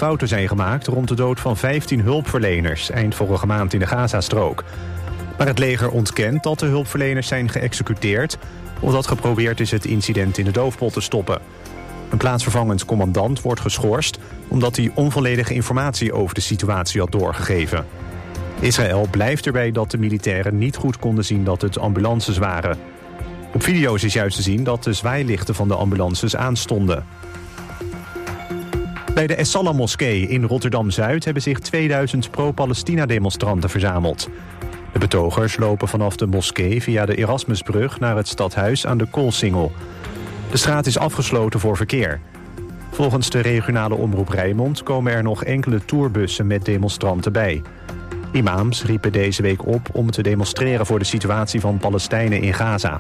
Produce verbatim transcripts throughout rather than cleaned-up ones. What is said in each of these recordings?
fouten zijn gemaakt rond de dood van vijftien hulpverleners eind vorige maand in de Gazastrook. Maar het leger ontkent dat de hulpverleners zijn geëxecuteerd, omdat geprobeerd is het incident in de doofpot te stoppen. Een plaatsvervangend commandant wordt geschorst omdat hij onvolledige informatie over de situatie had doorgegeven. Israël blijft erbij dat de militairen niet goed konden zien dat het ambulances waren. Op video's is juist te zien dat de zwaailichten van de ambulances aanstonden. Bij de Essalah-moskee in Rotterdam-Zuid hebben zich tweeduizend pro-Palestina-demonstranten verzameld. De betogers lopen vanaf de moskee via de Erasmusbrug naar het stadhuis aan de Koolsingel. De straat is afgesloten voor verkeer. Volgens de regionale omroep Rijnmond komen er nog enkele tourbussen met demonstranten bij. Imams riepen deze week op om te demonstreren voor de situatie van Palestijnen in Gaza.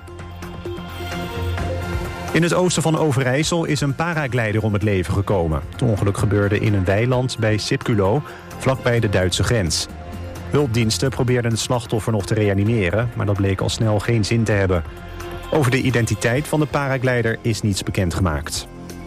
In het oosten van Overijssel is een paraglider om het leven gekomen. Het ongeluk gebeurde in een weiland bij Sipculo, vlakbij de Duitse grens. Hulpdiensten probeerden het slachtoffer nog te reanimeren, maar dat bleek al snel geen zin te hebben. Over de identiteit van de paraglider is niets bekendgemaakt.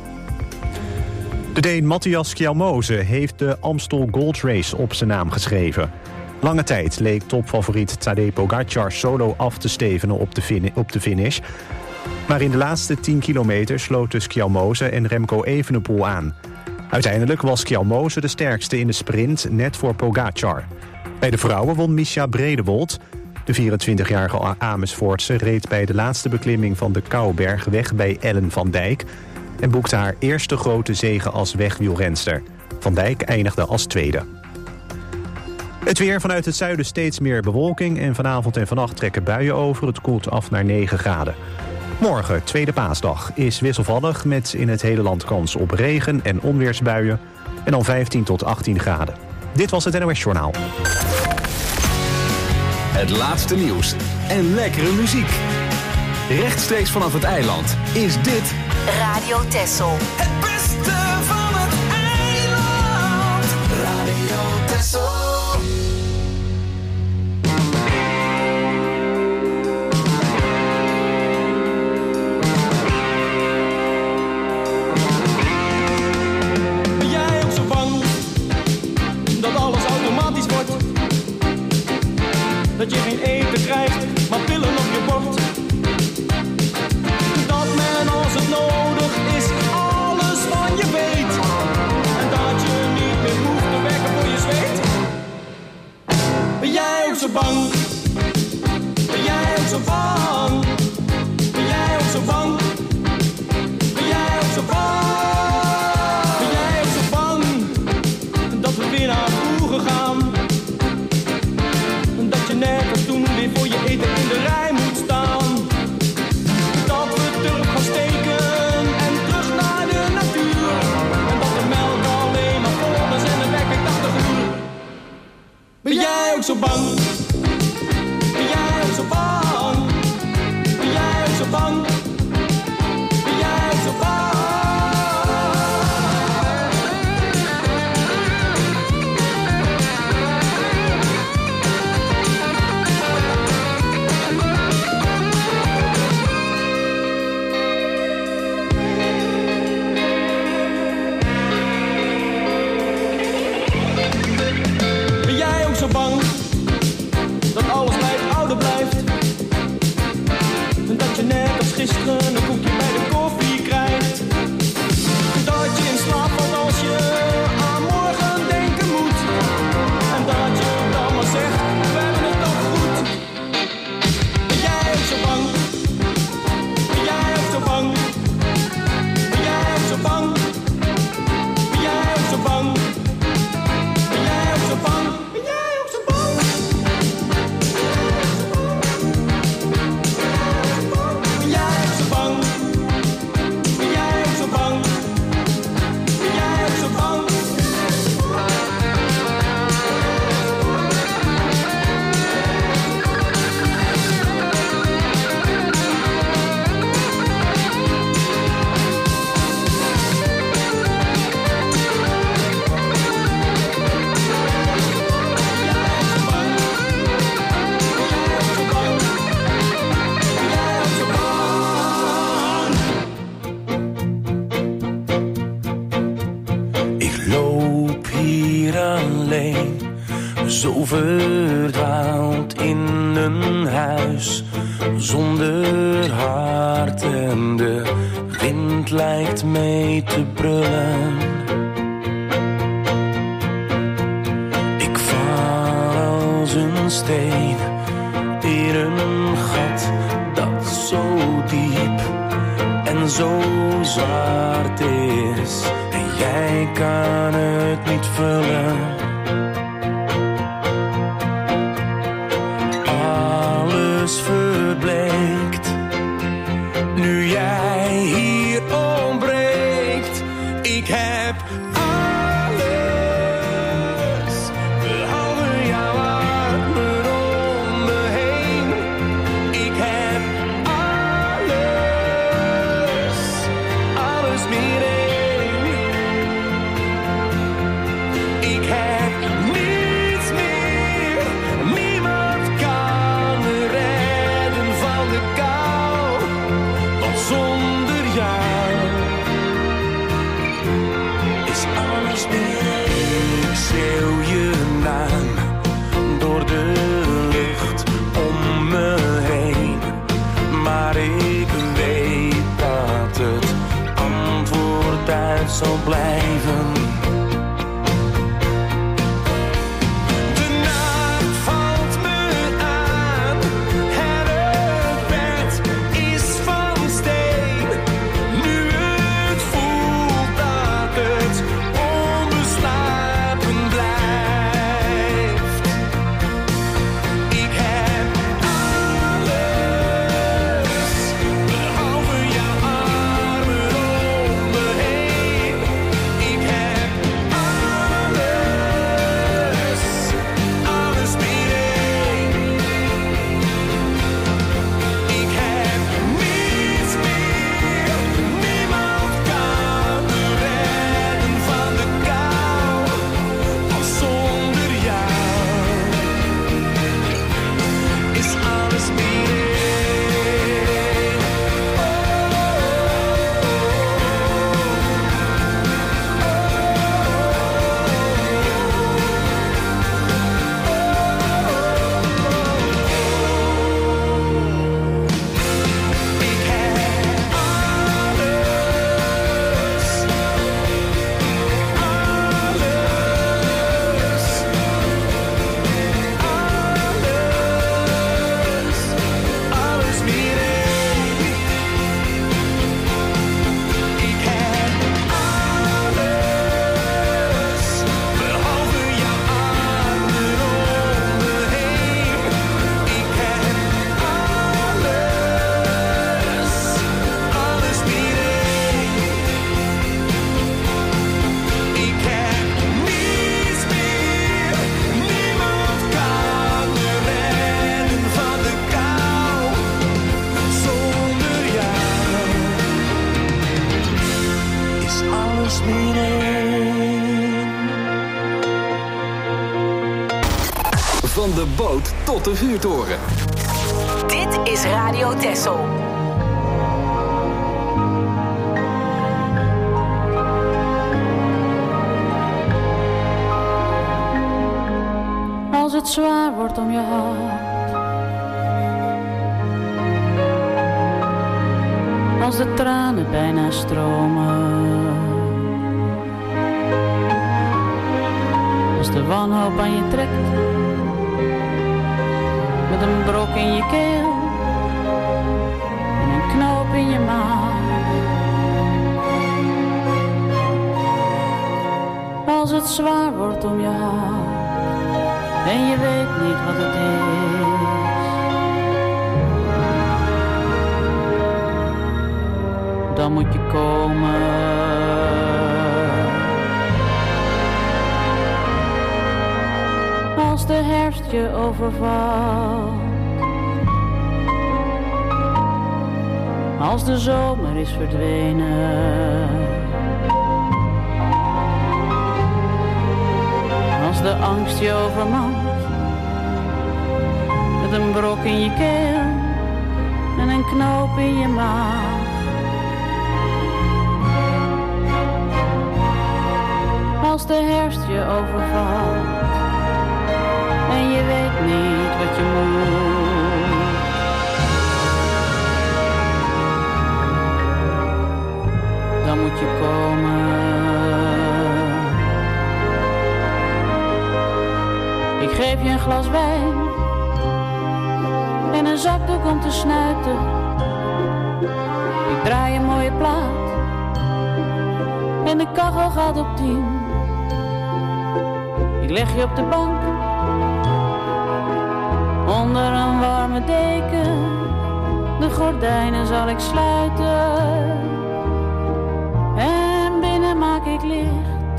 De Deen Matthias Kjelmose heeft de Amstel Gold Race op zijn naam geschreven. Lange tijd leek topfavoriet Tadej Pogacar solo af te stevenen op de, fin- op de finish. Maar in de laatste tien kilometer sloot dus Kjelmose en Remco Evenepoel aan. Uiteindelijk was Kjelmose de sterkste in de sprint, net voor Pogacar. Bij de vrouwen won Mischa Bredewold. De vierentwintigjarige Amersfoortse reed bij de laatste beklimming van de Kouberg weg bij Ellen van Dijk en boekte haar eerste grote zege als wegwielrenster. Van Dijk eindigde als tweede. Het weer: vanuit het zuiden steeds meer bewolking en vanavond en vannacht trekken buien over. Het koelt af naar negen graden. Morgen, tweede paasdag, is wisselvallig met in het hele land kans op regen- en onweersbuien en dan vijftien tot achttien graden. Dit was het N O S Journaal. Het laatste nieuws en lekkere muziek. Rechtstreeks vanaf het eiland is dit Radio Texel. Het beste van het eiland. Radio Texel. Ben jij ook zo bang dat alles automatisch wordt? Dat je geen eten krijgt, maar pillen op je bord? Dat men als het nodig is alles van je weet. En dat je niet meer hoeft te werken voor je zweet. Ben jij ook zo bang? Ben jij ook zo bang? Ben jij ook zo bang? Ben jij ook zo bang? Ben jij ook zo bang dat we weer naar vroeger gaan? Dat je nergens toen weer voor je eten in de rij moet staan. Dat we terug gaan steken en terug naar de natuur. En dat de melk alleen maar vol is en de wekker tachtig uur. Ben jij ook zo bang? Ben jij ook zo bang? Ben jij ook zo bang? Ben jij ook zo bang? Ben jij ook zo bang dat alles bij het oude blijft? En dat je net als gisteren een koekje bij de koffie krijgt? Dat je in slaap valt als je aan morgen denken moet? En dat je dan maar zegt, we hebben het toch goed? Ben jij ook zo bang? Ben jij ook zo bang? Ben jij ook zo bang? Ben jij ook zo bang? Ben jij ook zo bang? Ben jij ook zo bang? hier alleen, zo verdwaald in een huis zonder hart en de wind lijkt mee te brullen. Ik val als een steen in een gat dat zo diep en zo zwart is en jij kan het niet vullen. Alles verbleekt nu jij hier ontbreekt. Ik heb alles behalve jouw armen om me heen. Ik heb alles, alles meer één. Ik heb niets meer, niemand kan me redden van de kou, want zonder jou is alles meer. Ik schreeuw je naam door de lucht om me heen, maar ik weet dat het antwoord uit zal blijven. De nacht valt me aan en het bed is van steen. Nu het voelt dat het onbeslapen blijft. Ik heb alles behalve jouw armen om me heen. Ik heb alles, alles meer één. Ik heb niets meer, niemand kan me redden van de kou, want zonder jou is alles meer één. Ik heb alles, alles, alles meer één. Ik heb alles, behalve jouw armen om me heen. Ik heb alles, alles meer één. Ik heb niets meer, niemand kan me redden van de kou, zonder jou is alles meer één. Van de boot tot de vuurtoren. Dit is Radio Texel. Als het zwaar wordt om je hart, als de tranen bijna stromen, als de wanhoop aan je trekt, met een brok in je keel en een knoop in je maag. Als het zwaar wordt om je hart en je weet niet wat het is, dan moet je komen. Als de herfst je overvalt, als de zomer is verdwenen, als de angst je overmand, met een brok in je keel en een knoop in je maag. Als als de herfst je overvalt en je weet niet wat je moet. Dan moet je komen. Ik geef je een glas wijn en een zakdoek om te snuiten. Ik draai een mooie plaat en de kachel gaat op tien. Ik leg je op de bank onder een warme deken. De gordijnen zal ik sluiten en binnen maak ik licht.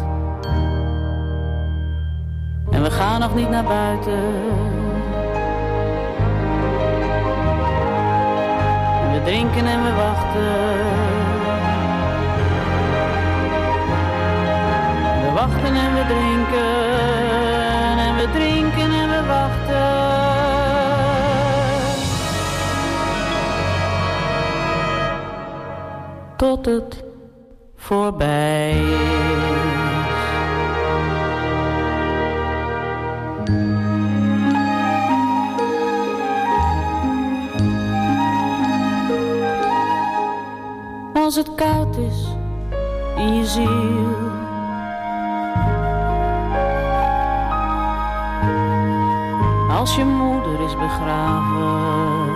En we gaan nog niet naar buiten. En we drinken en we wachten. We wachten en we drinken. En we drinken en we wachten. Tot het voorbij is. Als het koud is in je ziel, als je moeder is begraven,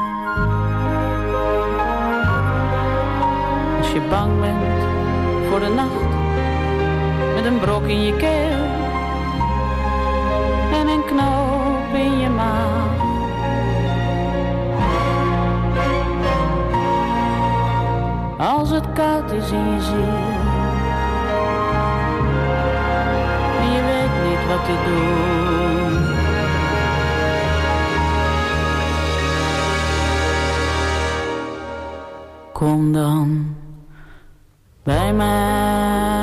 als je bang bent voor de nacht met een brok in je keel en een knoop in je maag. Als het koud is in je ziel en je weet niet wat te doen, kom dan bij mij.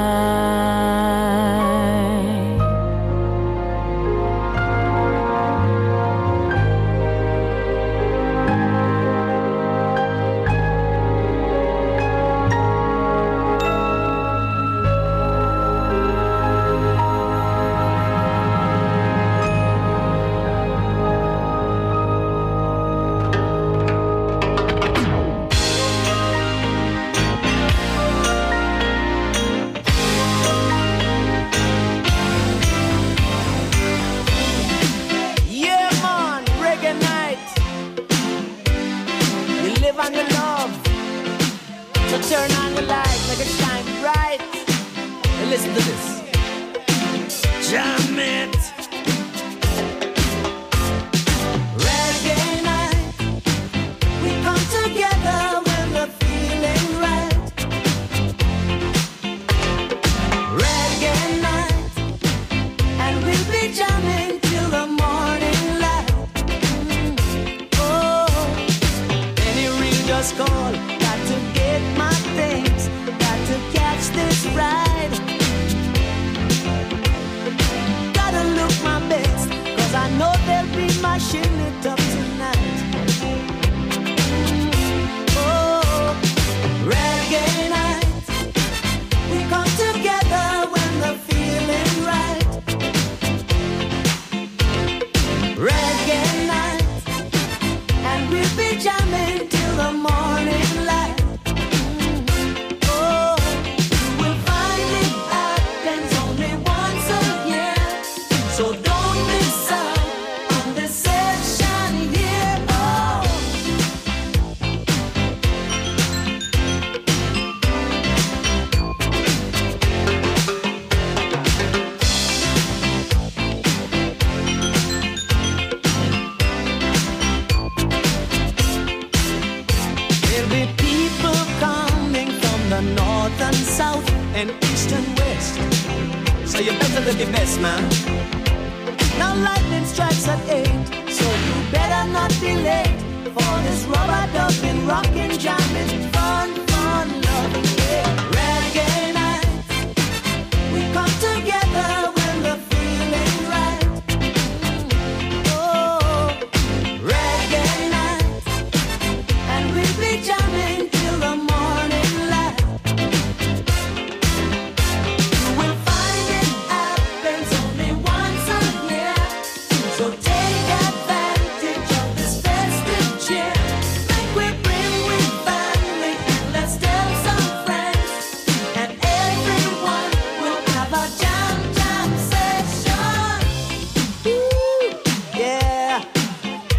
Find it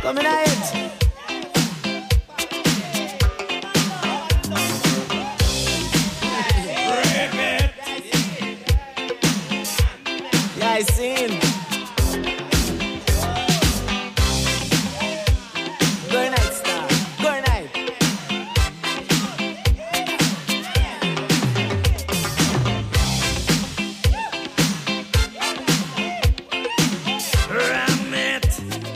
Come in it. Yeah, I seen. Good night, star. Good night. Ram it.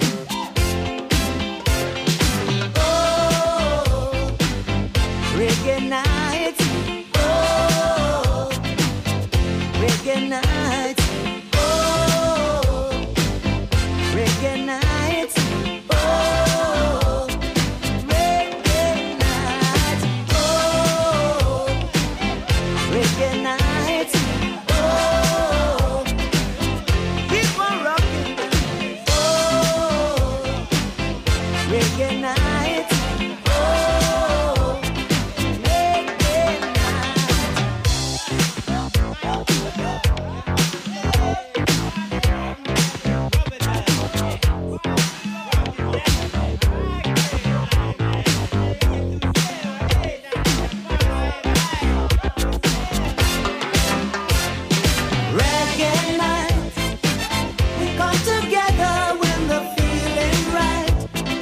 Oh, reggae night. Oh, reggae night. Oh, reggae night. Oh, reggae night. Oh, reggae night. Oh, keep on rocking. Oh, reggae night. Oh, reggae Reggae night, we come together when the feeling's right.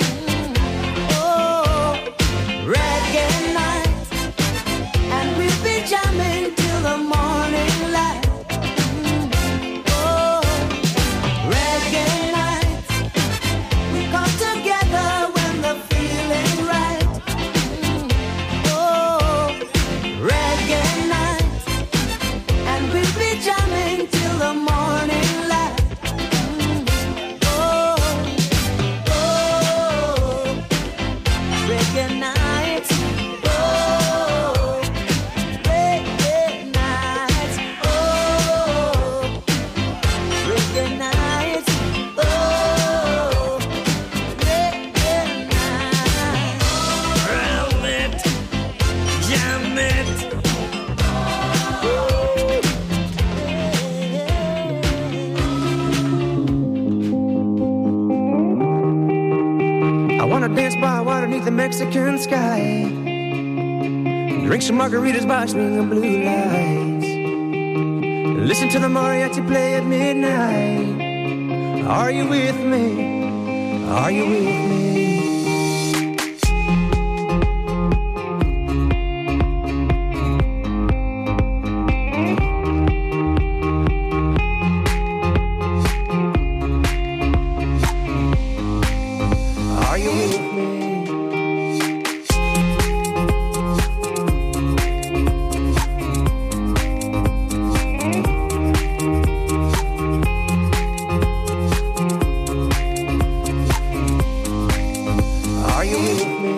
Oh, reggae night, and we'll be jamming till the morning light. Oh, reggae night, we come together when the feeling's right. Oh, reggae night, and we'll be jamming till the morning light. Oh, oh, reggae night. Oh, reggae night. Oh, reggae night. Oh, reggae night. Ram it, jam it. I wanna dance by water beneath the Mexican sky. Drink some margaritas by swinging blue lights. Listen to the mariachi play at midnight. Are you with me? Are you with me? Are you with me? Are you with me?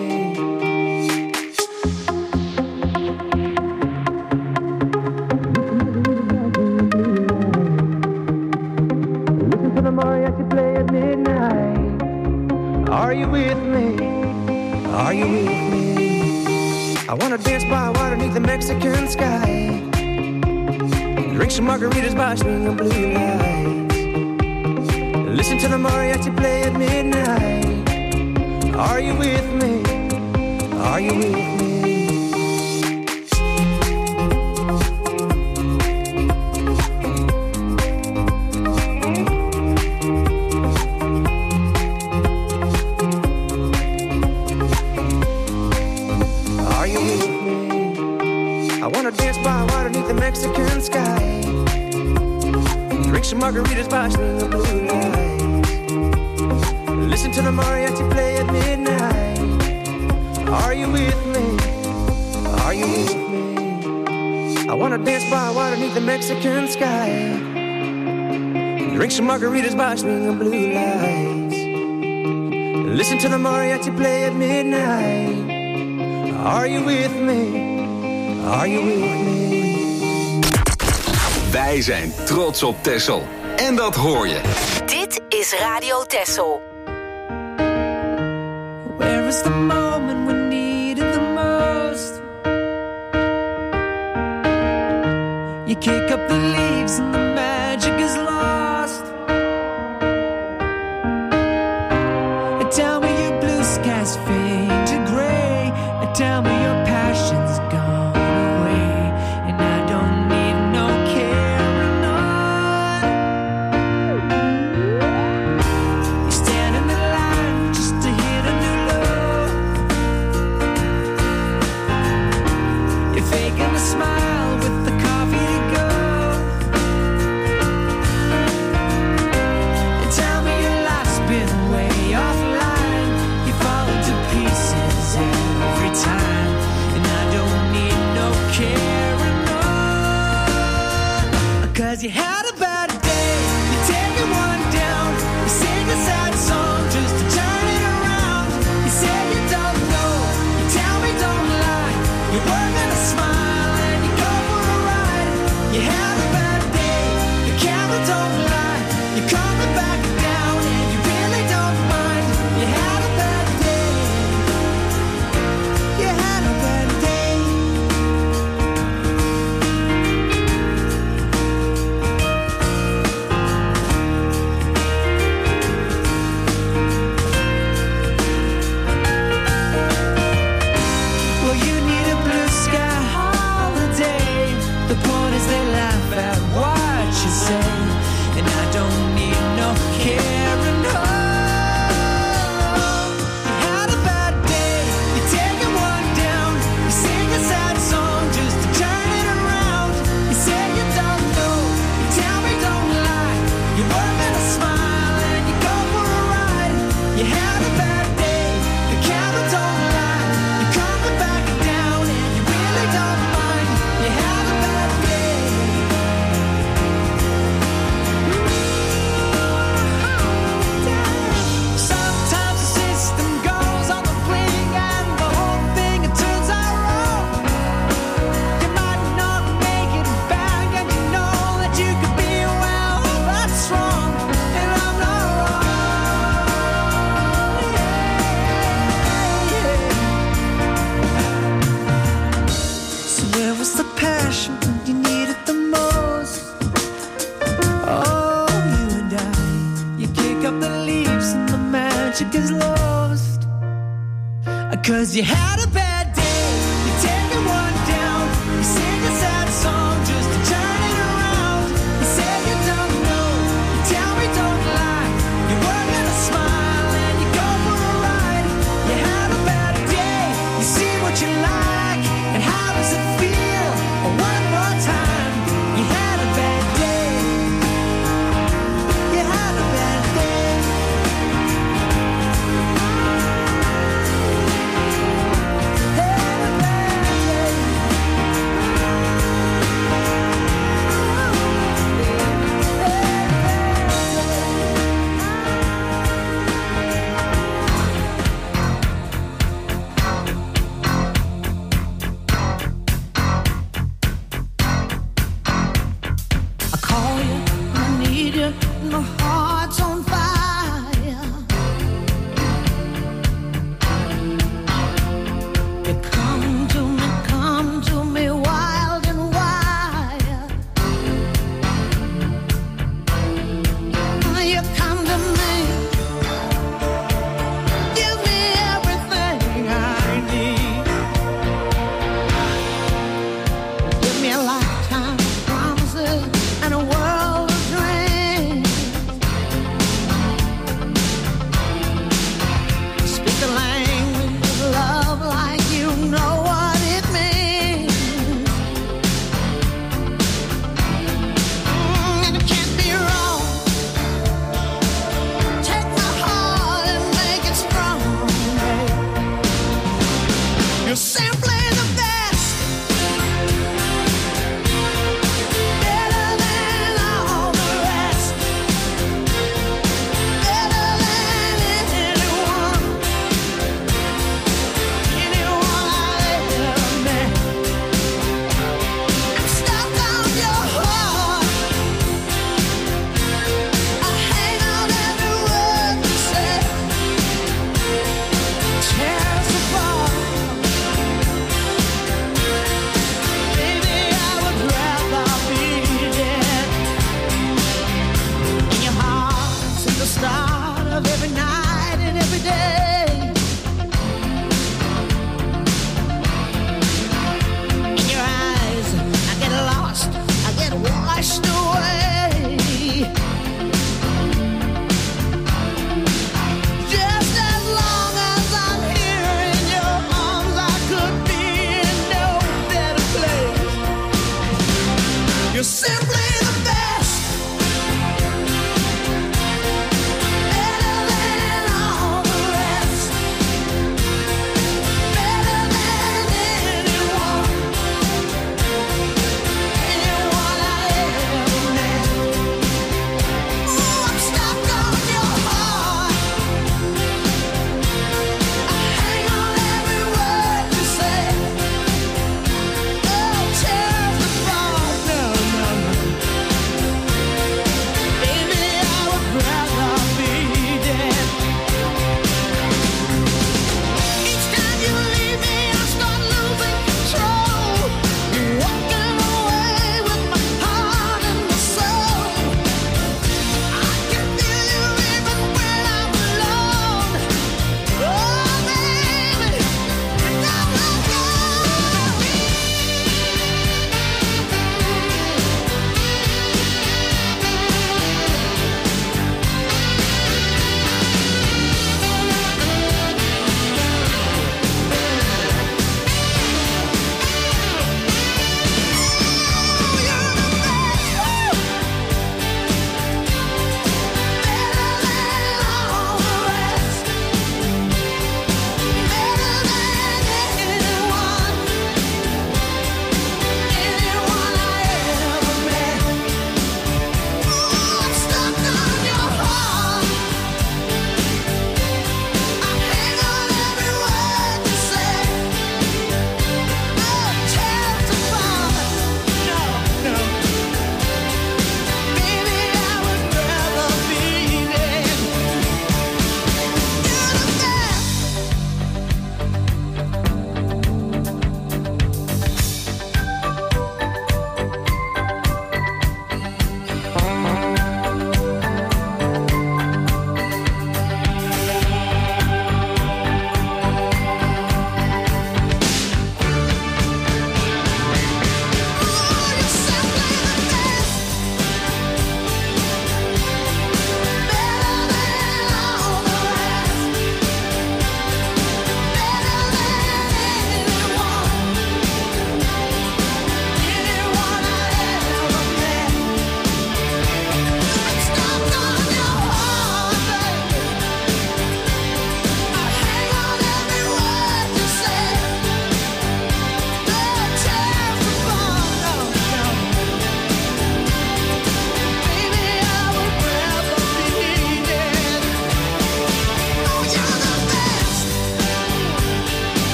Listen to the mariachi play at midnight. Are you with me? Are you with me? I wanna dance by water beneath the Mexican sky. Drink some margaritas by swinging blue lights. Listen to the mariachi play at midnight. Are you with me? Are you with me? Are you with me? I wanna dance by water beneath the Mexican sky. Drink some margaritas by swinging blue lights. Listen to the mariachi play at midnight. Are you with me? Are you with me? I wanna dance by water beneath the Mexican sky. Drink some margaritas by swinging blue lights. Listen to the mariachi play at midnight. Are you with me? Are you with me? Wij zijn trots op Texel. En dat hoor je. Dit is Radio Texel. Where is the moment we need it the most? You kick up the leaves and the magic is lost. Tell me carrying home. You had a bad day, you're taking one down. You sing a sad song just to turn it around. You say you don't know, you tell me don't lie. You work and a smile and you go for a ride. You had a bad day, the camera don't lie. You're coming back down and you really don't mind. You had a bad day. Sometimes the system goes on the blink and the whole thing it turns out wrong. You might not make it back and you know that you could be well, that's wrong, and I'm not wrong. Yeah, yeah. So where was the passion when you needed the most? Oh, you and I, you kick up the leaves and the magic is lost. Cause you had a bad day, you're taking one down. You sing a sad song just to turn it around. You say you don't know, you tell me don't lie. You work and a smile and you go for a ride. You had a bad day, you see what you like, and how does it feel? Oh, one more time, you had a bad day. You had a bad day. Had a bad day. I call you, I need you, my heart's on fire. You come to me, come to me, wild and wild. You come to me, give me everything I need. Give me a lifetime of promises and a world of dreams.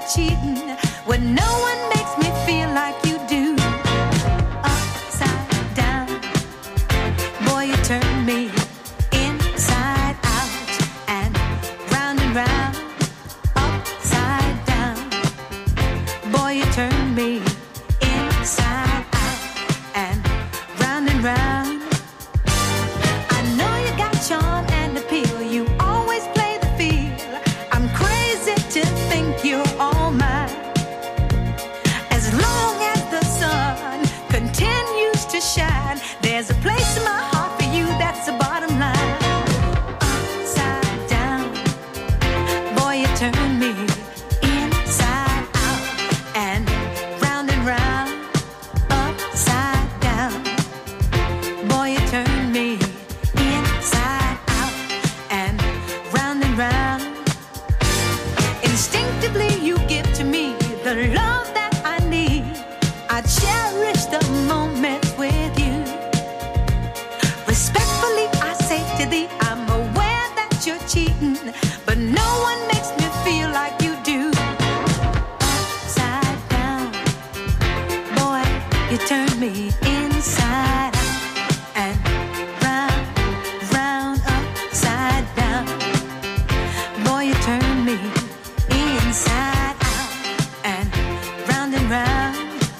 cheating when no one makes me feel like you do. Upside down, boy, you turn me inside out and round and round. Upside down, boy, you turn me inside out and round and round. I know you got charm and appeal. You always play the field. I'm crazy to think you're all mine. As long as the sun continues to shine, there's a place in my heart for you. That's the bottom line. Upside down, boy, you turn me inside out and round and round. Upside down, boy, you turn me inside out and round and round. Instinctively you give to me the love that I need. I cherish the moments with you. Respectfully I say to thee, I'm aware that you're cheating, but no one makes me feel like you do. Upside down, boy, you turn me inside out and round, round, upside down. Boy, you turn me inside out and round and round,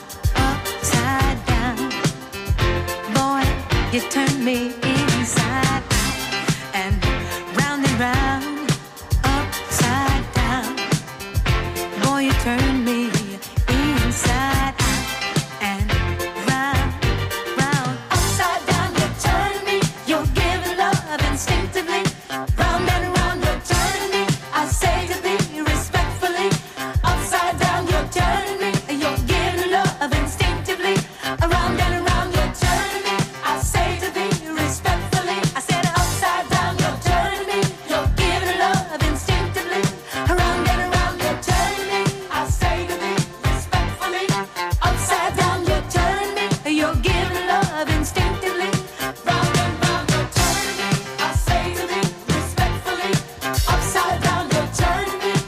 upside down. Boy, you turn me inside out and round and round, upside down. Boy, you turn me inside out and round, round, upside down. You turn me, you're giving love instinctively. Round and round, you're turning me. I say to thee respectfully, upside down, you're turning me. You're giving love instinctively. Around and around, you're turning me. I say to thee respectfully. I said upside down, you're turning me. You're giving love instinctively. Around and around, you're turning me. I say to thee respectfully. Upside down, you're turning me. You're giving love instinctively. Round and round, you're turning me. I say to thee respectfully. Upside down, you're turning me.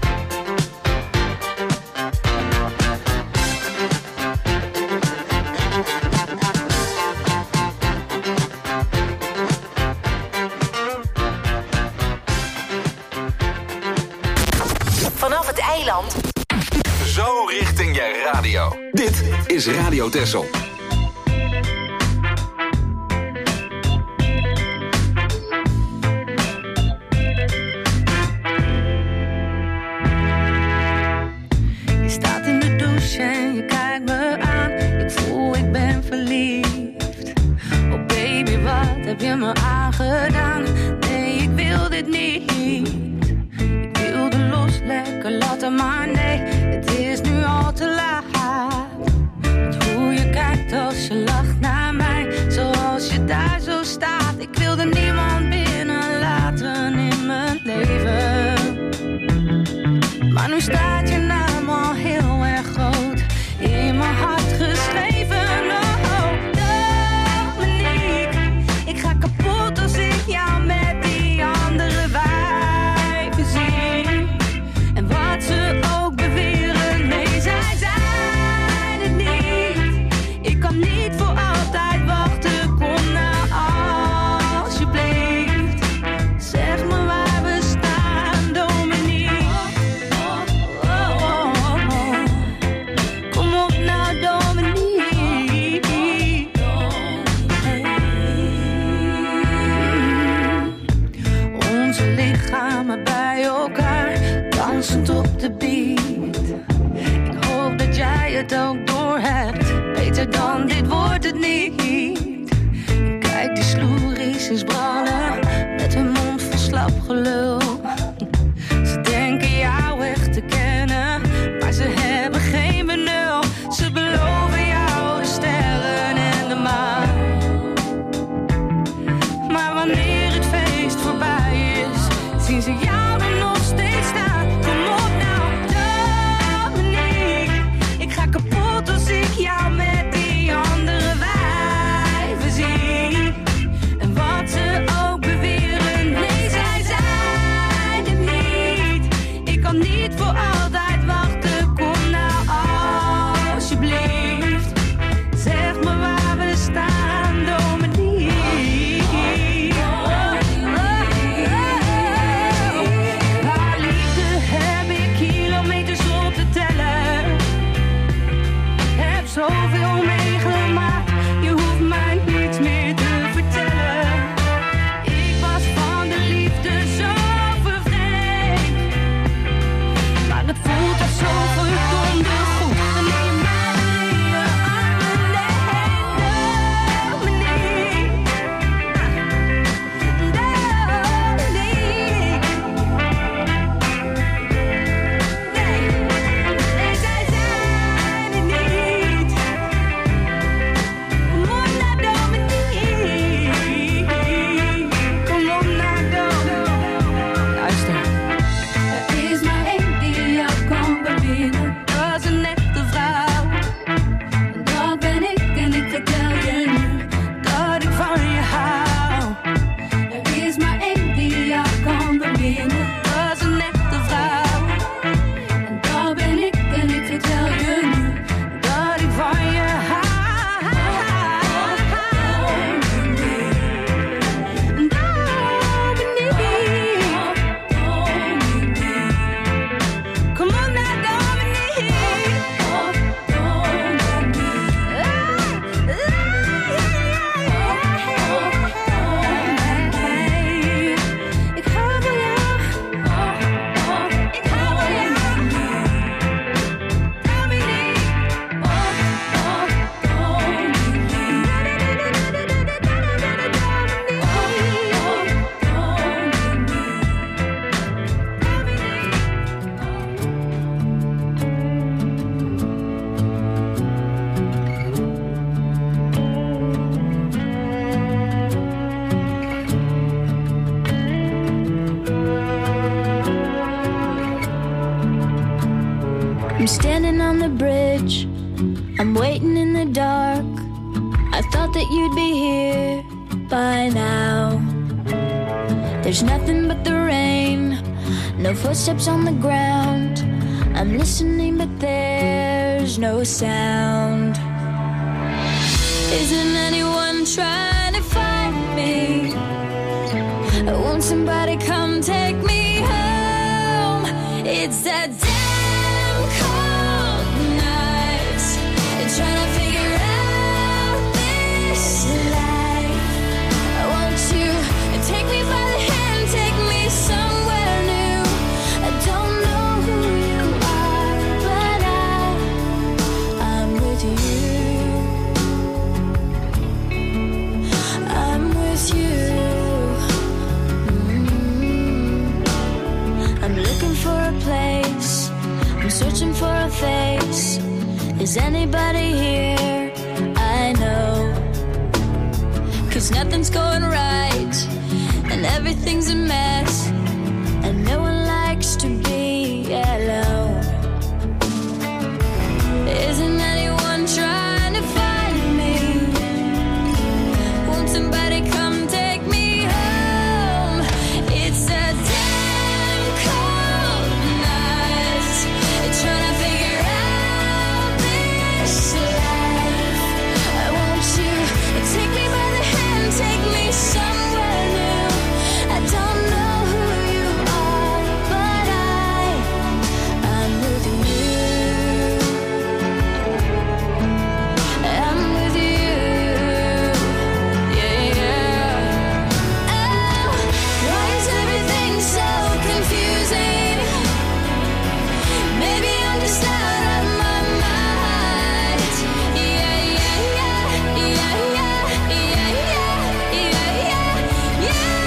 Vanaf het eiland. Zo richting je radio. Dit is Radio Texel. Je staat in de douche en je kijkt me aan. Ik voel, ik ben verliefd. Oh baby, wat heb je me aangedaan? Nee, ik wil dit niet. Ik wilde los, lekker laten, maar nee, het is nu al te laat. Want hoe je kijkt als je lacht naar mij, zoals je daar zo staat. Ik wilde niemand binnenlaten in mijn leven. Maar nu staat je naam al heel erg groot in mijn hart geschreven. Oh, Dominique, ik ga kapot als ik jou met die andere wijven zie. En wat ze ook beweren, nee, zij zijn het niet. Ik kan niet voor altijd wachten, kom nou alsjeblieft. Zeg me waar we staan, Dominique. Oh, oh, oh, oh. Kom op nou, Dominique. Hey. Onze lichamen bij elkaar, dansend op de beat. Ik hoop dat jij het ook doorhebt. Beter dan dit wordt het niet. Kijk, die sloeries is brallen met hun mond vol slap gelul. Ze denken jou echt te kennen, maar ze hebben geen benul. Ze beloven jou de sterren en de maan. Maar wanneer het feest voorbij is, zien ze jou er nog steeds staan. Kom op nou, Dominique. Ik ga kapot als ik jou met die andere wijven zie. En wat ze ook beweren, nee, zij zijn I'm standing on the bridge, I'm waiting in the dark. I thought that you'd be here by now. There's nothing but the rain, no footsteps on the ground. I'm listening but there's no sound. Isn't anyone trying to find me? Won't somebody come take me home? It's that damn cold night, trying to figure out this life. Won't you take me by the hand, take me somewhere new? I don't know who you are, but I, I'm with you. I'm with you. Mm-hmm. I'm looking for a place, I'm searching for a face. Is anybody here? I know. 'Cause nothing's going right, and everything's a mess, and no one likes to be alone. Isn't anyone trying to find me? Won't somebody come take me home? It's a damn cold night, trying to figure out this life. Won't you take me by the hand, take me somewhere new? I don't know who you are, but I, I'm with you. I'm with you. Yeah, yeah. Oh, why is everything so confusing? Maybe I'm just out of my mind. Yeah, yeah, yeah, yeah, yeah, yeah, yeah, yeah,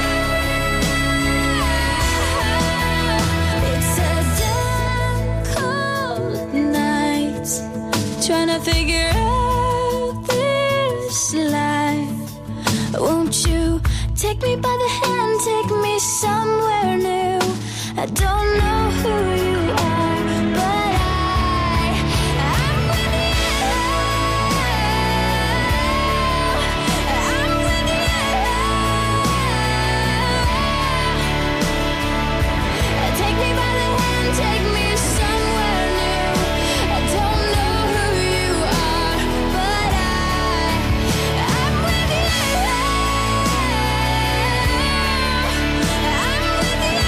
yeah. It's a damn cold night, trying to figure out this life. Won't you take me by the hand, take me somewhere new? I don't know who you are, but I, I'm with you. I'm with you. Take me by the hand, take me somewhere new. I don't know who you are, but I, I'm with you. I'm with you.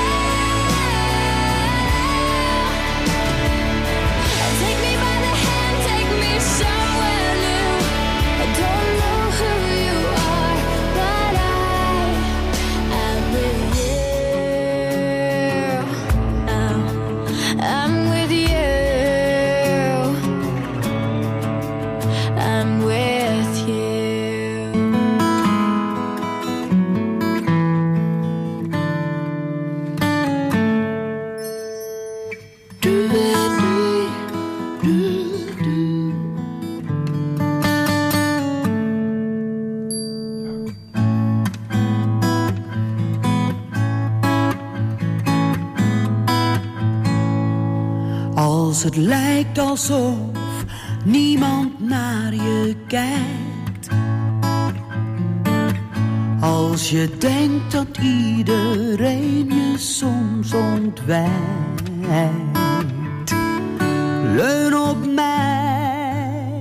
Take me by the hand, take me somewhere new. I don't know who you are, but I, I'm with you. Oh, I'm with you. I'm with you. Als het lijkt alsof niemand naar je kijkt. Als je denkt dat iedereen je soms ontwijkt. Leun op mij.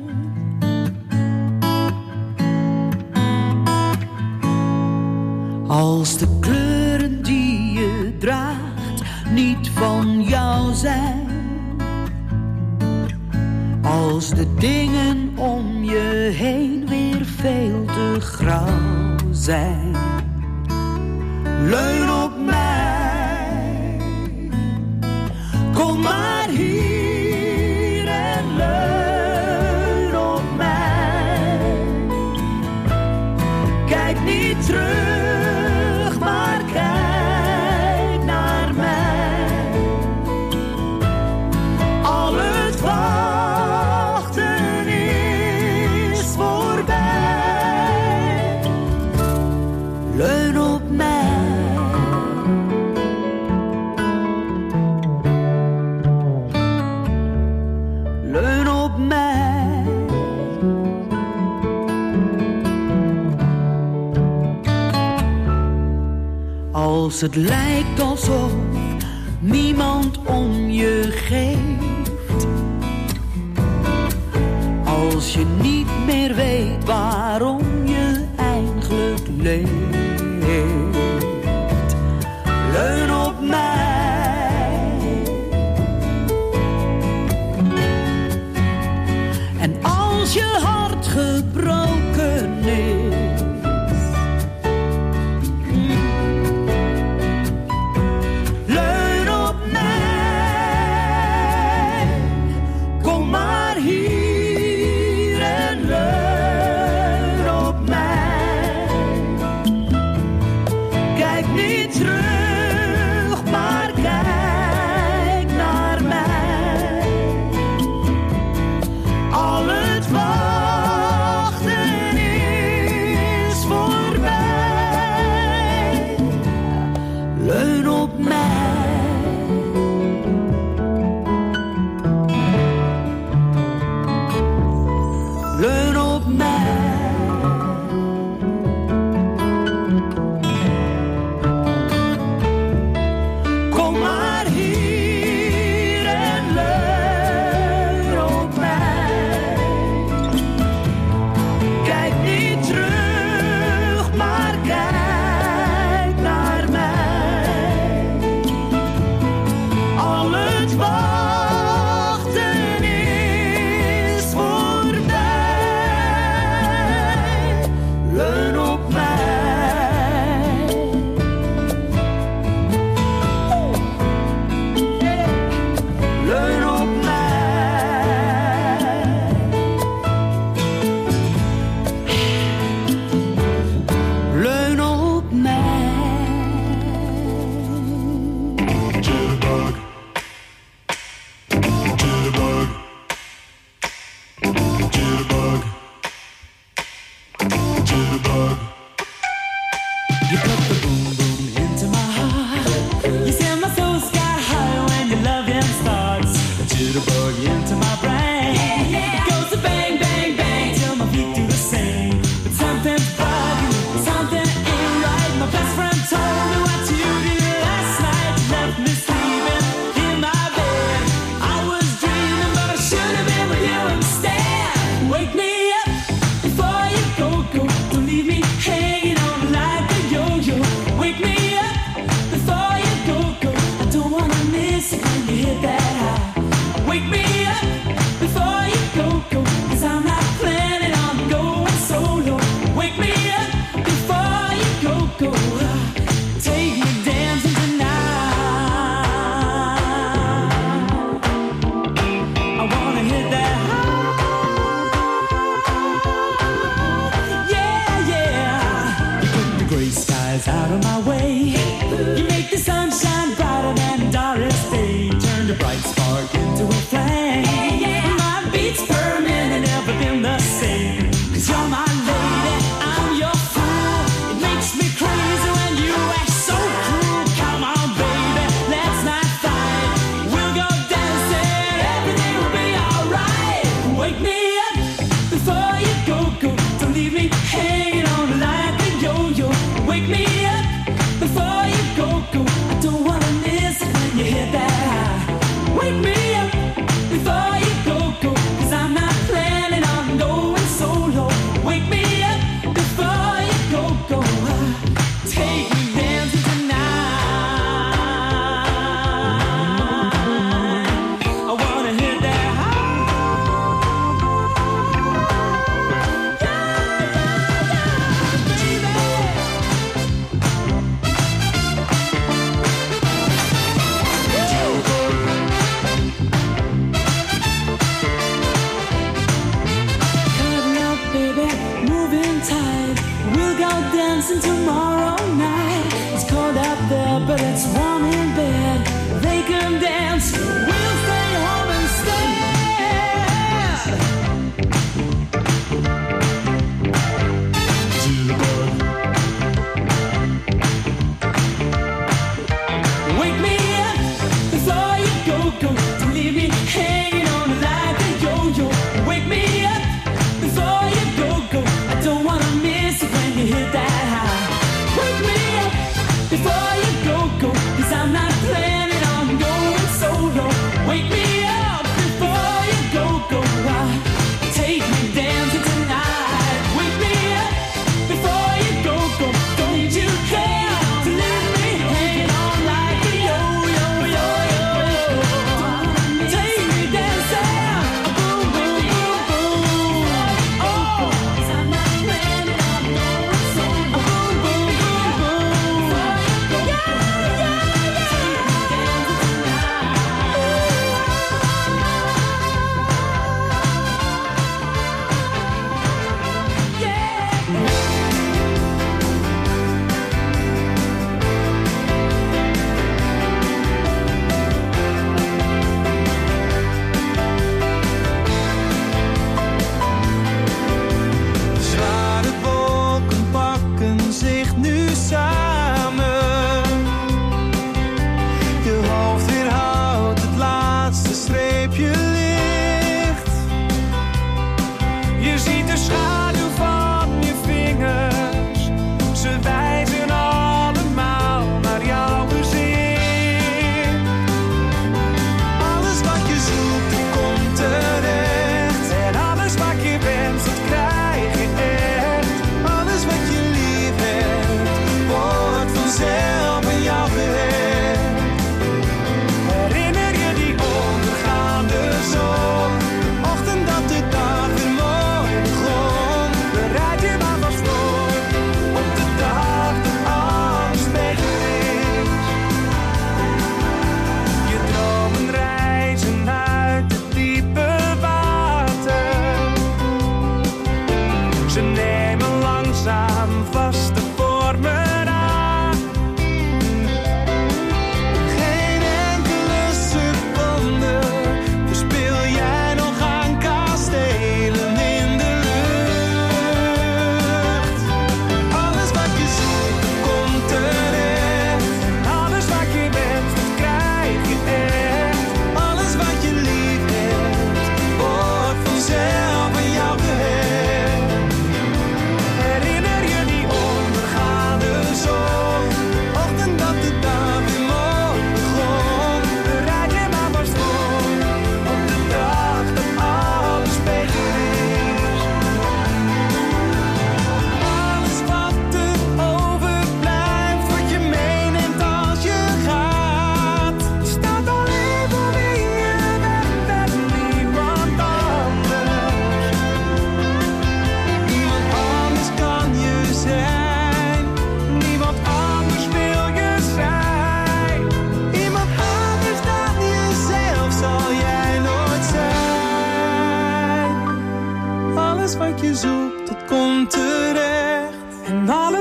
Als de kleuren die je draagt niet van jou zijn. Als de dingen om je heen weer veel te grauw zijn. Leun op mij. Kom maar hier en leun op mij. Kijk niet terug, maar kijk naar mij. Al het wachten is voorbij. Leun op mij. Als het lijkt alsof niemand om je geeft. Als je niet meer weet waarom je eigenlijk leeft. Leun op mij. En als je hart gebroken is.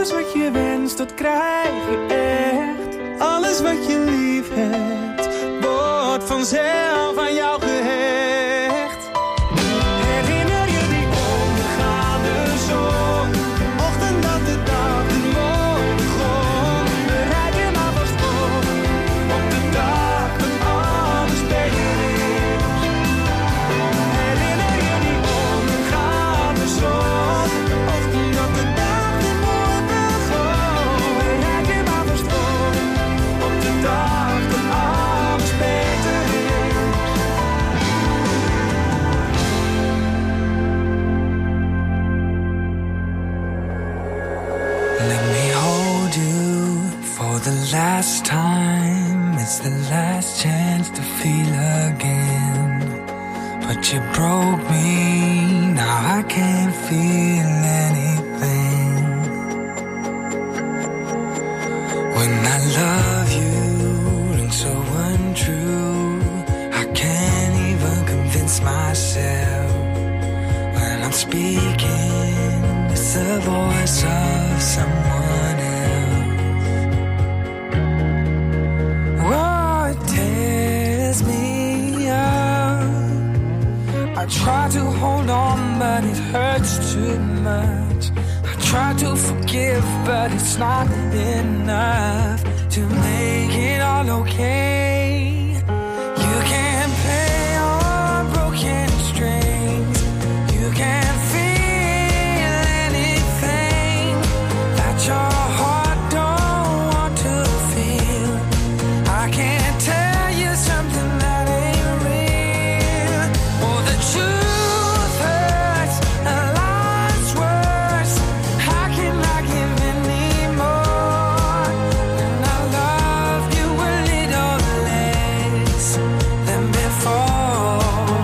Alles wat je wenst, dat krijg je echt. Alles wat je lief hebt, wordt vanzelf aan jou gehecht. Herinner je die ondergaande zon? Ochtend dat de dag de mooi begon. Bereid je maar vast op, op de dag dat alles beter is. Herinner je die ondergaande zon? Ochtend dat de dag de mooi begon. Bereid je maar vast op, op de dag dat alles beter is. Let me hold you for the last time. It's the last chance to feel again. But you broke me, now I can't feel anything. When I love you and so untrue, I can't even convince myself. When I'm speaking, it's the voice of someone else. Oh, it tears me up. I try to hold on, but it hurts too much. I try to forgive, but it's not enough to make it all okay. You can't play on broken strings. You can't feel anything that your heart don't want to feel. I can't tell you something that ain't real. Oh, the truth hurts, and life's worse. How can I give any more? And I love you a little less than before.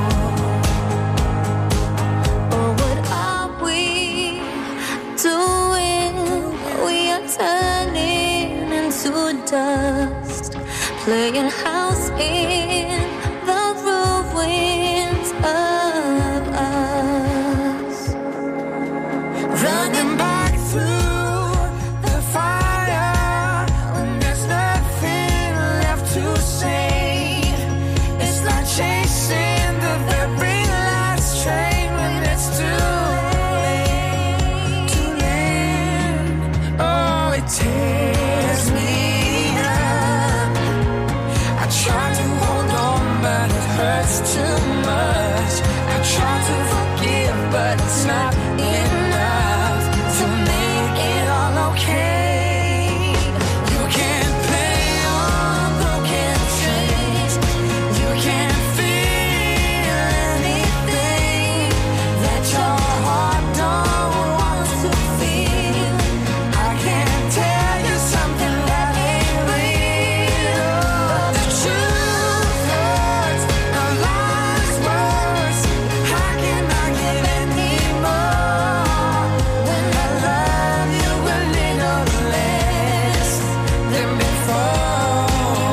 Or what are we doing? We are turning into dust, playing house in the ruins of us. Running back through the fire when there's nothing left to save. It's like chasing the very last train when it's too late, too late. Oh, it tears me up. I try to hold on, but it hurts too much. I try to forgive, but it's not enough to make it all okay. You can't play on broken strings. You can't feel anything that your heart don't want to feel. I can't tell you something that ain't real. The truth hurts, and life's worse. How can I give any more when I love you a little less than before?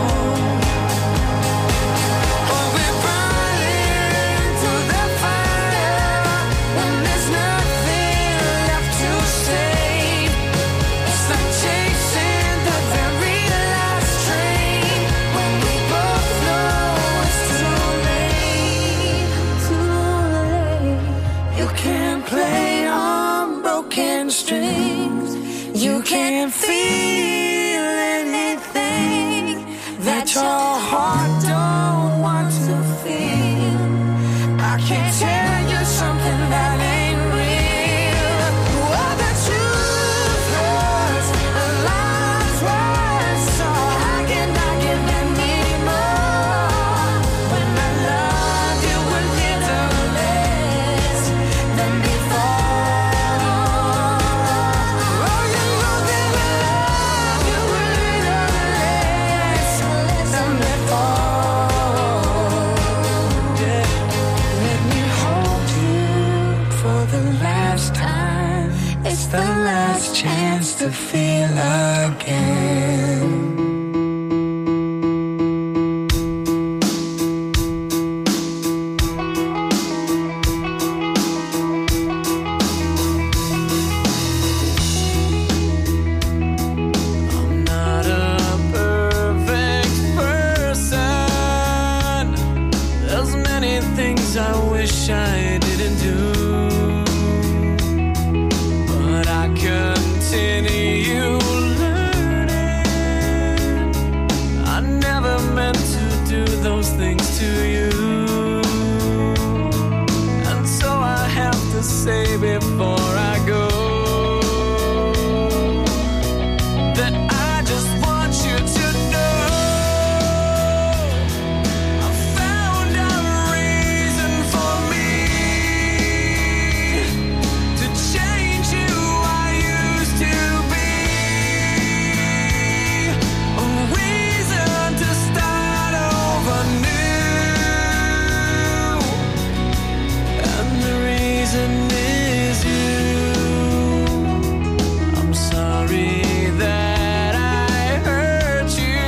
Oh, we're running through the fire when there's nothing left to save. It's like chasing the very last train when we both know it's too late, too late. You can't play on broken strings. You can't feel anything that your heart don't want to feel. I can't tell you something that ain't real. Oh, the truth hurts, and life's worse. So how can I give any more when I love you a little less than before? Oh, you know that I love you a little less than before. Yeah. Let me hold you for the last time. It's the last chance to feel again. I didn't do. But I continue learning. I never meant to do those things to you. And so I have to say before I go that I just want you to know I found a reason for me to change who I used to be. A reason to start over new. And the reason is you. I'm sorry that I hurt you.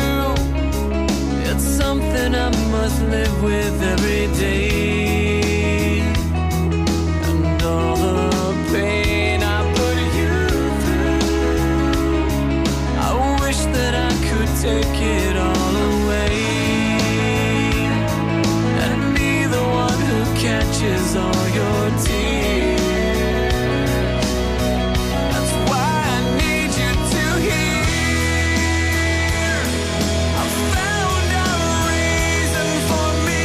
It's something I must live with every day. And all the pain I put you through, I wish that I could take it all away and be the one who catches all your tears. That's why I need you to hear. I found a reason for me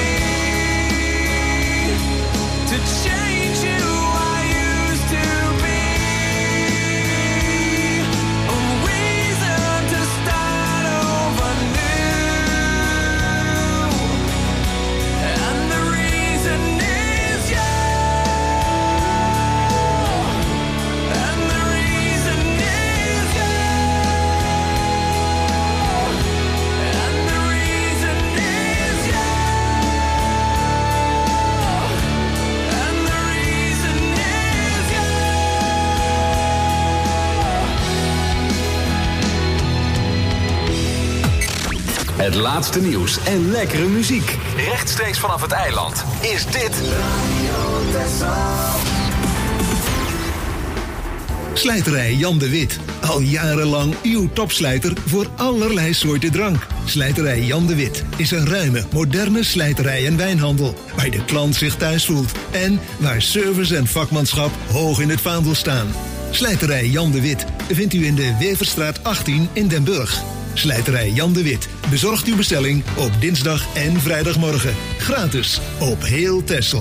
to change who I used to be. A reason to start over new. And the reason is you. And the reason is you. And the reason is you. And the reason is you. Het laatste nieuws en lekkere muziek. Rechtstreeks vanaf het eiland is dit... Slijterij Jan de Wit. Al jarenlang uw topslijter voor allerlei soorten drank. Slijterij Jan de Wit is een ruime, moderne slijterij en wijnhandel. Waar de klant zich thuis voelt. En waar service en vakmanschap hoog in het vaandel staan. Slijterij Jan de Wit vindt u in de Weverstraat achttien in Den Burg. Slijterij Jan de Wit bezorgt uw bestelling op dinsdag en vrijdagmorgen. Gratis op heel Texel.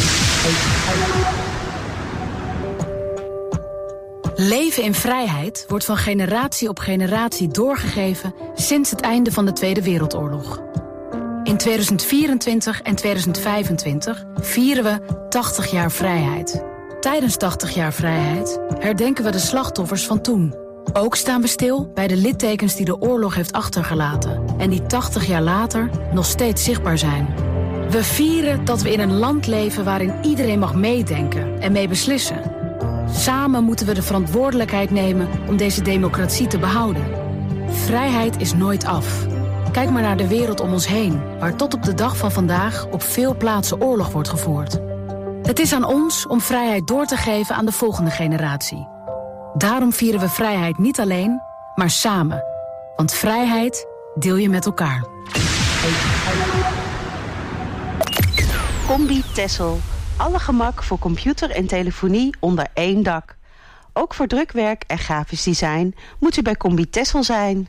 Leven in vrijheid wordt van generatie op generatie doorgegeven sinds het einde van de Tweede Wereldoorlog. In tweeduizend vierentwintig en tweeduizend vijfentwintig vieren we tachtig jaar vrijheid. Tijdens tachtig jaar vrijheid herdenken we de slachtoffers van toen. Ook staan we stil bij de littekens die de oorlog heeft achtergelaten en die tachtig jaar later nog steeds zichtbaar zijn. We vieren dat we in een land leven waarin iedereen mag meedenken en mee beslissen. Samen moeten we de verantwoordelijkheid nemen om deze democratie te behouden. Vrijheid is nooit af. Kijk maar naar de wereld om ons heen, waar tot op de dag van vandaag op veel plaatsen oorlog wordt gevoerd. Het is aan ons om vrijheid door te geven aan de volgende generatie. Daarom vieren we vrijheid niet alleen, maar samen. Want vrijheid deel je met elkaar. Combi Texel. Alle gemak voor computer en telefonie onder één dak. Ook voor drukwerk en grafisch design moet u bij Combi Texel zijn.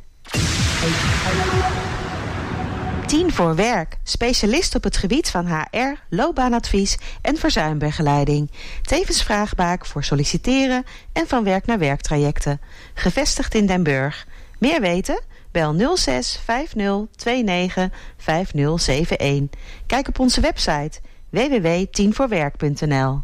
tien voor werk. Specialist op het gebied van H R, loopbaanadvies en verzuimbegeleiding. Tevens vraagbaak voor solliciteren en van werk naar werktrajecten. Gevestigd in Den Burg. Meer weten? Bel nul zes vijf nul twee negen vijf nul zeven een. Kijk op onze website w w w punt tien voor werk punt n l.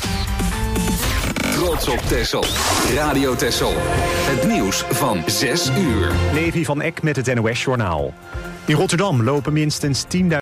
Trots op Texel. Radio Texel. Het nieuws van zes uur. Levi van Eck met het N O S Journaal. In Rotterdam lopen minstens tienduizend